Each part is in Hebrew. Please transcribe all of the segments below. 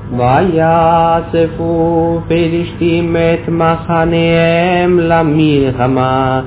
ויאספו פלישתים את מחניהם למלחמה,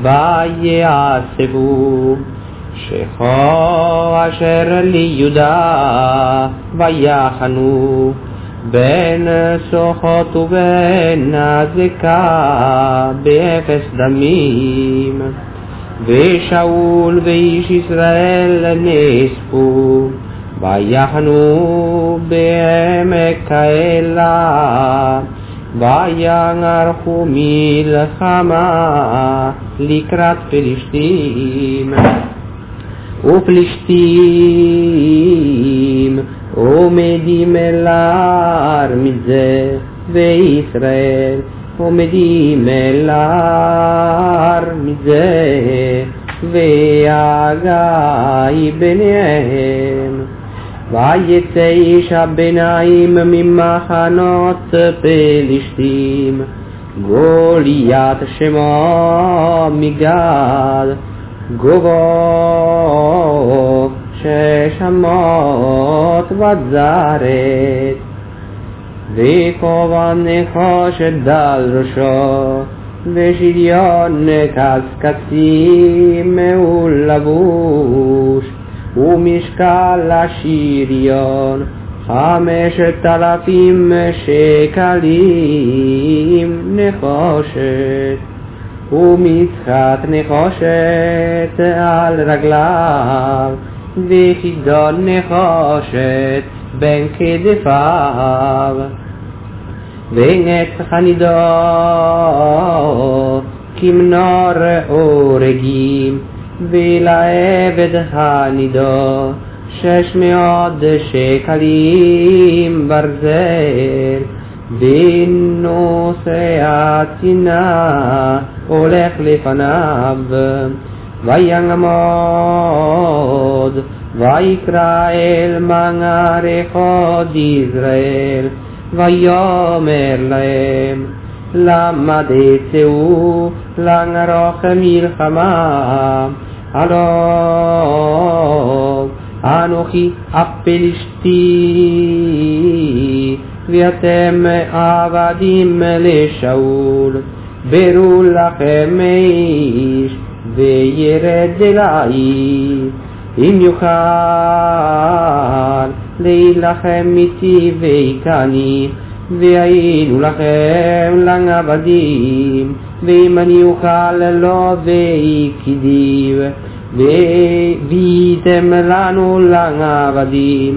ויאספו שכו אשר ליהודה, ויחנו בין סוכות ובין הזקה באפס דמים. ושאול ואיש ישראל נאספו, ויחנו בעמק האלה, ויערכו מלחמה לקראת פלישתים. ופלישתים עומדים אל ההר מזה, וישראל עומדים אל ההר מזה, והגיא ביניהם. ויצא איש הביניים ממחנות פלישתים, גוליית שמו מגד, גובו 600 וזרת, וכובע נחושת דל ראשו, ושריון קשקשים מעול לבוש, ומשקל השריון 5,000 שקלים נחושת, ומצחת נחושת על רגליו, וחידון נחושת בין כתפיו. ונצח הנידו כמנור הורגים, ולעבד הנידו 600 שקלים ברזל. ונושא הצינה הולך לפניו, ויעמוד ויקרא אל מערכות ישראל, ויאמר להם, למה תצאו לערוך מלחמה? הלא אנוכי הפלישתי, ואתם עבדים לשאול. ברו לכם איש וירד אליי, אם יוכל להילחם איתי ויקני, והיינו לכם לעבדים, ואם אני אוכל לא ויקדיב, והייתם לנו לעבדים,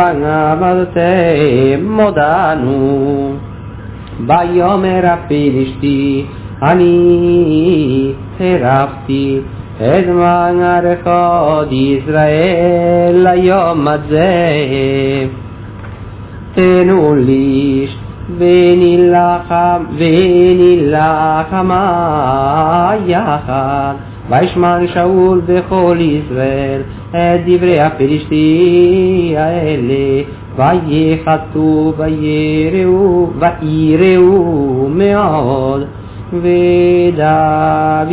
ועבדתם אותנו. ויאמר הפלישתי, אני הרפתי את מערכות ישראל היום הזה, תנו ליש ונלחמה יחד. וישמע שאול וכל ישראל את דברי הפלישתי האלה, ויחתו ויראו מאוד. ודוד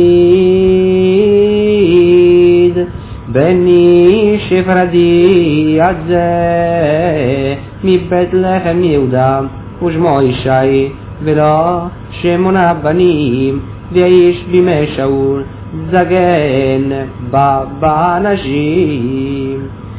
בני שפרדי הזה מבית לחם יהודה, ושמו ישי, ולא 8 בנים, ויש בימי שאול זקן באנשים.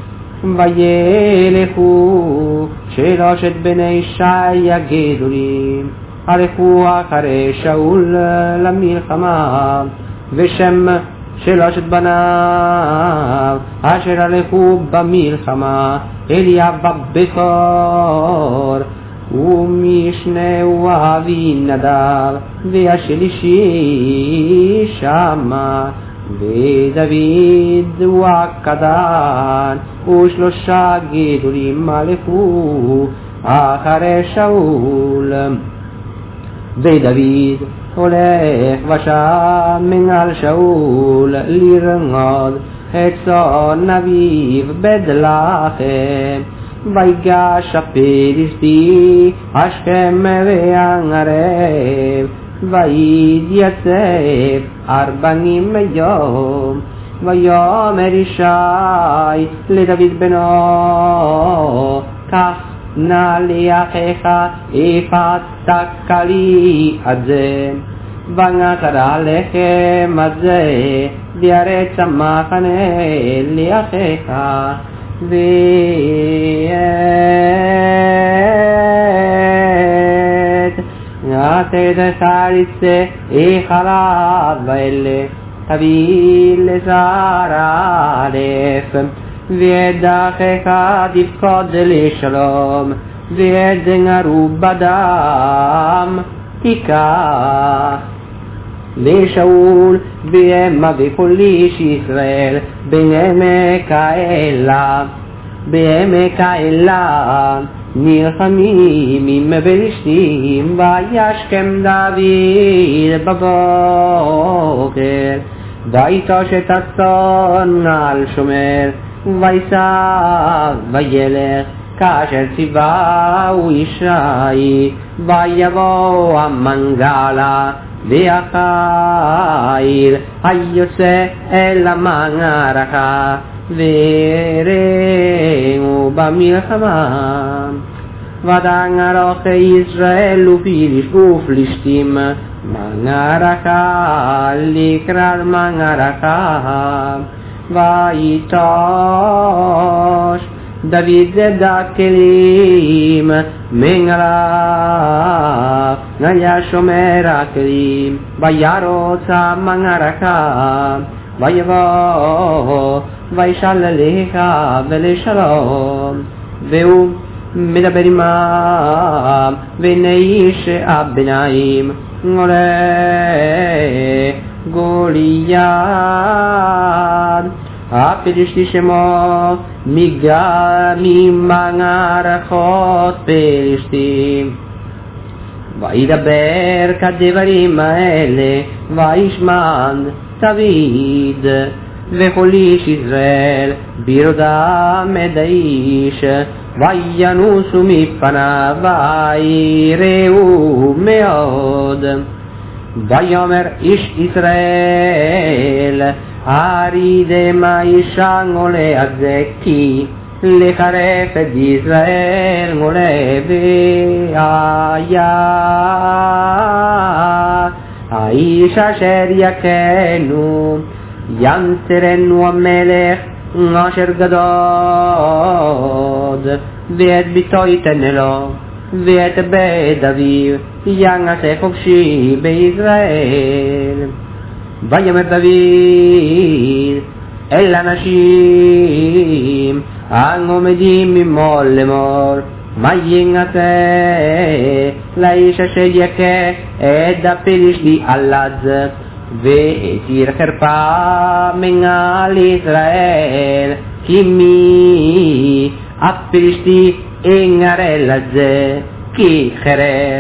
וילכו 3 בני ישי הגדולים, הלכו אחרי שאול למלחמה, ושם 3 בניו אשר הלכו במלחמה, אליאב הבכור, ומשנהו אבינדב, והשלישי שמה, ודוד הוא הקטן, ו3 גדולים הלכו אחרי שאול. ודוד הולך ושם מעל שאול לרמוד את צאן אביו בית-לחם. ויגש הפלישתי השכם והערב, ויתייצב 40 יום. ויאמר ישי לדוד בנו, קח נא לאחיך הפצת לי את זה ונתת עליכם את זה בארץ המחנה לאחיך נתת חריצה חלב ואלה תביא לזר אלף ואת אחיך תפקוד לשלום ואת זנגרו בדם תיקח לשאול בהמה וכל איש ישראל בעמק האלה בעמק האלה נלחמים עם פלישתים וישכם דוד בבוקר ויטוש הצאן על שומר ויסע וילך כאשר ציווהו ישי ויבוא המנגלה והחיל היוצא אל המערכה ורעו במלחמה ודנגרו ישראל ופלישתים מערכה לקראת מערכה ויטוש דוד זדה כלים מנגלה היה שומר הכלים וירוץ המערכה ויבוא וישאל אליך ולשלום והוא מדבר עמם והנה איש הביניים עולה גוליית הפלישתי שמו ממערכות פלישתים וידבר כדברים האלה וישמן דוד וכל איש ישראל ברדם את האיש וינוסו מפניו ויראו מאוד ויאמר איש ישראל הרידם האישה עולה הזה כי לחרף את ישראל עולה והיה האיש אשר יכנו ינצרנו המלך אשר גדול ואת ביתו ייתן לו ואת בית אביו ינעשה חופשי בישראל ויאמר דוד אל אנשים העומדים ממול למול מה ינעשה לאיש אשר יכה את הפלישתי עלז והסיר חרפה מעל ישראל כי מי הפלישתי אנגרל את זה כי חרב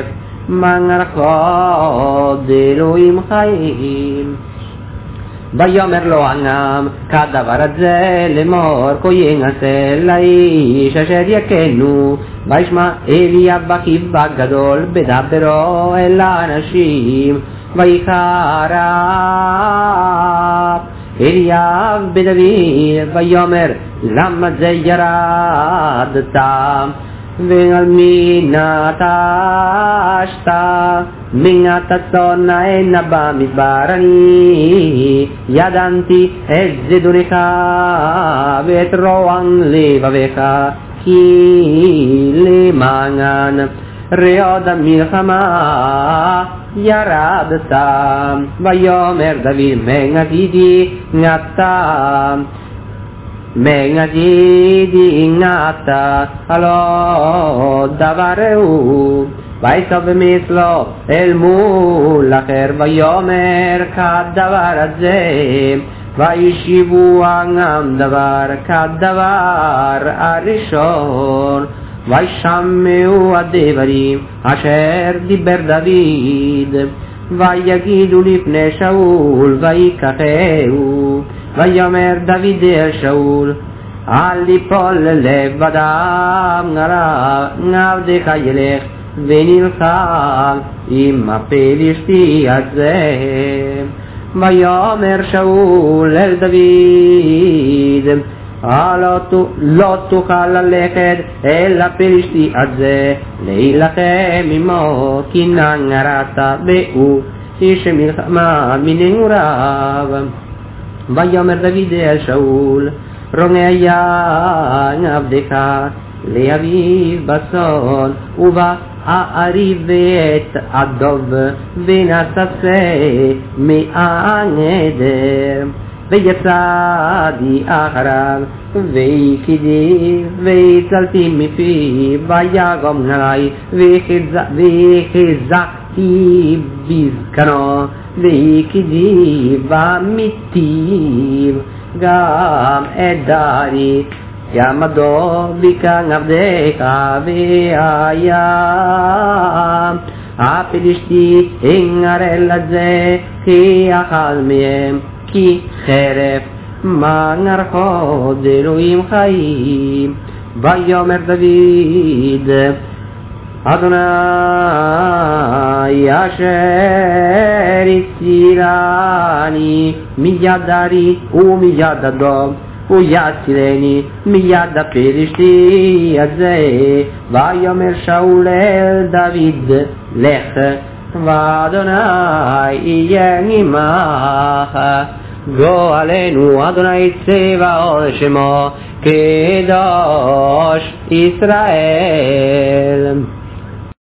מערכות אלוהים חיים ויאמר לו ענם כדבר הזה לאמור כה ינעשה לאיש אשר יכנו וישמע אליאב אחיו הגדול בדברו אל האנשים ויחרב אליאב בדוד ויאמר למה זה ירדת ועל מי נטשת מן הצאן הנה במדבר אני ידעתי את זדונך ואת רועם לבביך כי למען רעוד המלחמה ירדת ויאמר דוד מנגדי נתה מנגדי נתה הלא דבר הוא ויסוב במסלו אל מול אחר ויאמר כדבר הזה וישיבו העם דבר כדבר הראשון וישמעו הדברים אשר דיבר דוד ויגידו לפני שאול ויקחהו ויאמר דוד אל שאול אל ליפול לבדם עבדך ילך ונלחם עם הפלישתי הזה ויאמר שאול אל דוד לא תוכל ללכת אל הפלישתי הזה להילחם עמו כי נגרת בהו איש מלחמה מנעוריו. ויאמר דוד אל שאול רונה יין עבדך לאביו בצאן ובאריב ואת הדוב ונתסה מהנדר. ויצאתי אחריו והכיתי והצלתי מפיו ויגום עלי והחזקתי בזקנו והכיתי במיטיב גם את דרי יעמדו בקן עבדך והיה הפלישתי הנגרל הזה כי אכל מהם כי חרף מנרחו אלוהים חיים. ויאמר דוד אדוני אשר הצילני מיד ארי ומיד הדוב ויצילני מיד הפלישתי הזה. ויאמר שאול אל דוד לך ואדוני יהיה עמך גואלנו אדוני צבאות שמו קדוש ישראל.